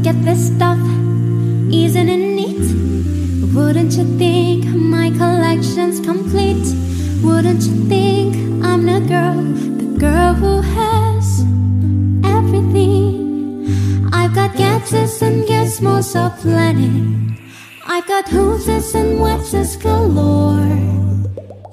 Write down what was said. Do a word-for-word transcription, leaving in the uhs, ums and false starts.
get this stuff, isn't it neat? Wouldn't you think my collection's complete? Wouldn't you think I'm the girl, the girl who has everything? I've got gadgets and gizmos aplenty. I've got hooses and waxes galore.